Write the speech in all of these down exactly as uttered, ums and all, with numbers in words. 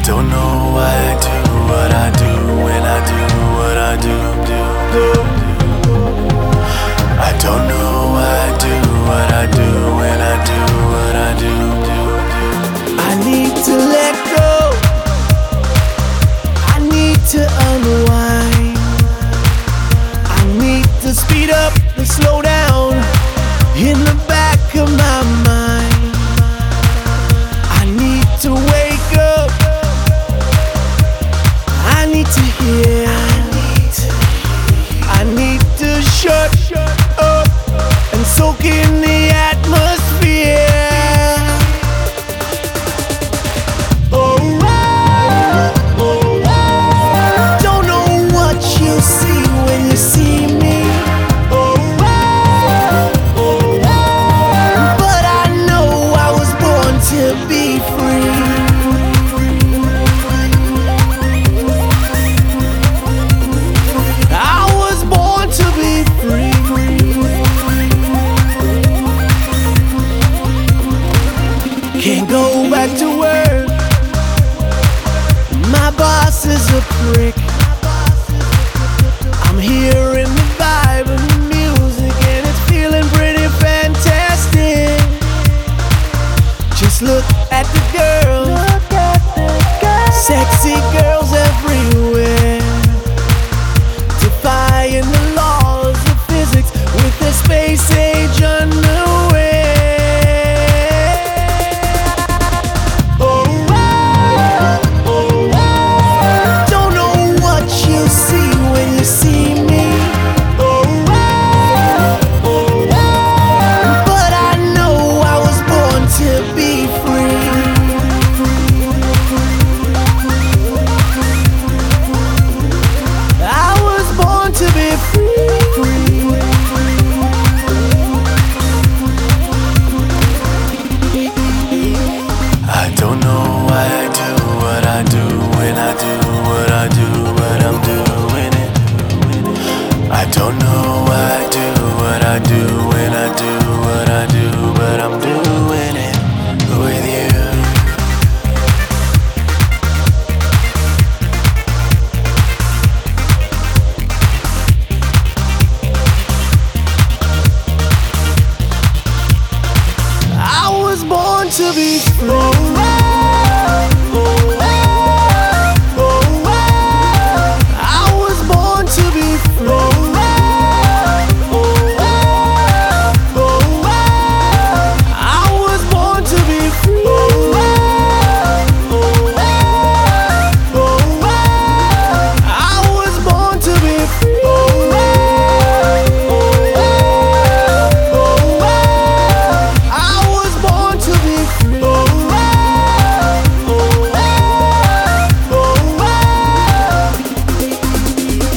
don't know why I do what I do when I do what I do, do, do, do. I don't know why I do what I do when I do what I do, do, do. I need to let go. I need to unwind. I need to speed up and slow down in the back of my mind. I need to wake up. I need to hear. I need to shut up and soak in the atmosphere. Oh, oh, don't know what you see when you see me. Oh, but I know I was born to be free. Can't go back to work. My boss is a prick. I'm hearing the vibe and the music, and it's feeling pretty fantastic. Just look at the girls, sexy girls everywhere, defying the laws of physics with their space age underwear. I don't know why I do what I do when I do what I do, but I'm doing it. I don't know why I do what I do when I do what I do, but I'm doing it with you. I was born to be free.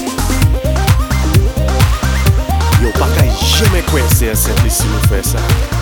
Yo, pa ka jeme kwen se yon Saint Lucie nou fè sa.